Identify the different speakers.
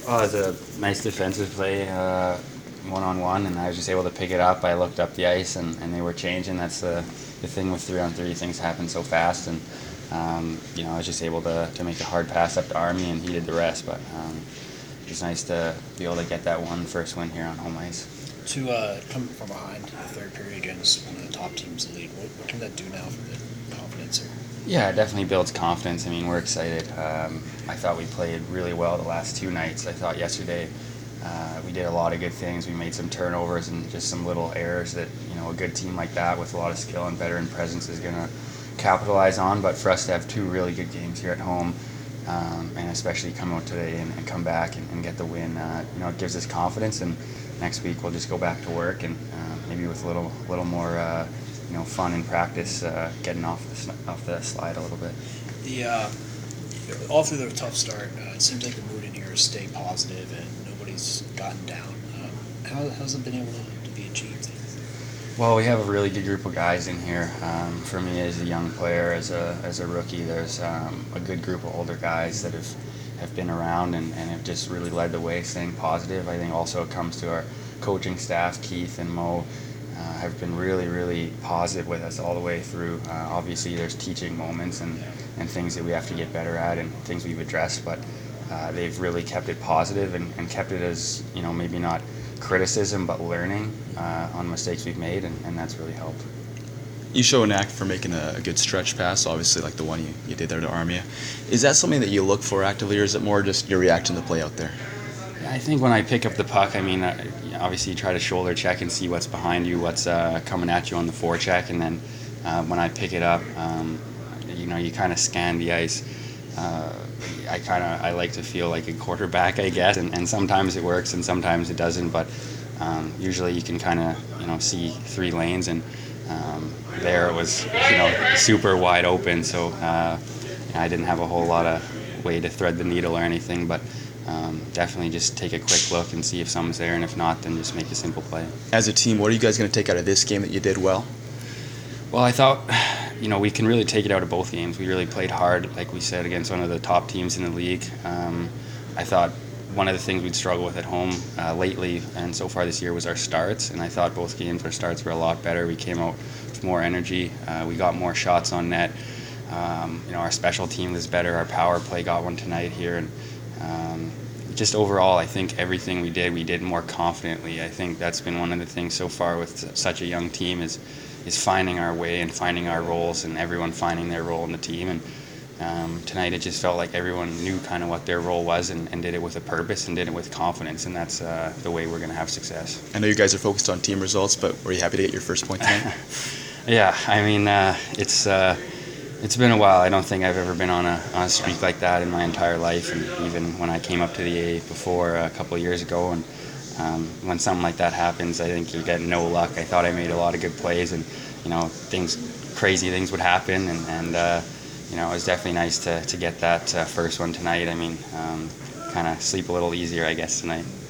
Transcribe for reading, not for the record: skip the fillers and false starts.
Speaker 1: Oh, it was a nice defensive play, one-on-one, and I was just able to pick it up. I looked up the ice, and they were changing. That's the thing with 3-on-3. Things happen so fast, and I was just able to make a hard pass up to Army, and he did the rest. But it's nice to be able to get that first win here on home ice.
Speaker 2: To come from behind the third period against one of the top teams in the league, what can that do now for the confidence? Or?
Speaker 1: Yeah, it definitely builds confidence. I mean, we're excited. I thought we played really well the last two nights. I thought yesterday we did a lot of good things. We made some turnovers and just some little errors that a good team like that with a lot of skill and veteran presence is going to capitalize on. But for us to have two really good games here at home, and especially come out today and come back and get the win, it gives us confidence. And next week we'll just go back to work and maybe with a little more fun in practice, getting off the slide a little bit.
Speaker 2: The all through the tough start, it seems like the mood in here has stayed positive and nobody's gotten down. How's it been able to be achieved?
Speaker 1: Well, we have a really good group of guys in here. For me, as a young player, as a rookie, there's a good group of older guys that have been around and have just really led the way, staying positive. I think also it comes to our coaching staff, Keith and Mo, have been really, really positive with us all the way through. Obviously, there's teaching moments and things that we have to get better at and things we've addressed, but they've really kept it positive and kept it as, maybe not criticism, but learning on mistakes we've made, and that's really helped.
Speaker 3: You show a knack for making a good stretch pass, obviously like the one you did there to Armia. Is that something that you look for actively, or is it more just your reaction to the play out there?
Speaker 1: I think when I pick up the puck, I mean, obviously you try to shoulder check and see what's behind you, what's coming at you on the forecheck, and then when I pick it up, you kind of scan the ice. I like to feel like a quarterback, I guess, and sometimes it works and sometimes it doesn't, but usually you can kind of see three lanes, and there it was super wide open, so I didn't have a whole lot of way to thread the needle or anything, but definitely just take a quick look and see if someone's there, and if not, then just make a simple play.
Speaker 3: As a team, what are you guys going to take out of this game that you did well?
Speaker 1: Well, I thought, we can really take it out of both games. We really played hard, like we said, against one of the top teams in the league. I thought one of the things we'd struggle with at home lately and so far this year was our starts, and I thought both games our starts were a lot better. We came out with more energy. We got more shots on net. Our special team was better. Our power play got one tonight here, and just overall, I think everything we did more confidently. I think that's been one of the things so far with such a young team is finding our way and finding our roles, and everyone finding their role in the team. And tonight it just felt like everyone knew kind of what their role was and did it with a purpose and did it with confidence, and that's the way we're going to have success.
Speaker 3: I know you guys are focused on team results, but were you happy to get your first point tonight?
Speaker 1: Yeah, I mean, it's been a while. I don't think I've ever been on a streak like that in my entire life, and even when I came up to the A before a couple of years ago, and when something like that happens, I think you get no luck. I thought I made a lot of good plays, and crazy things would happen, and it was definitely nice to get that first one tonight. I mean, kind of sleep a little easier, I guess, tonight.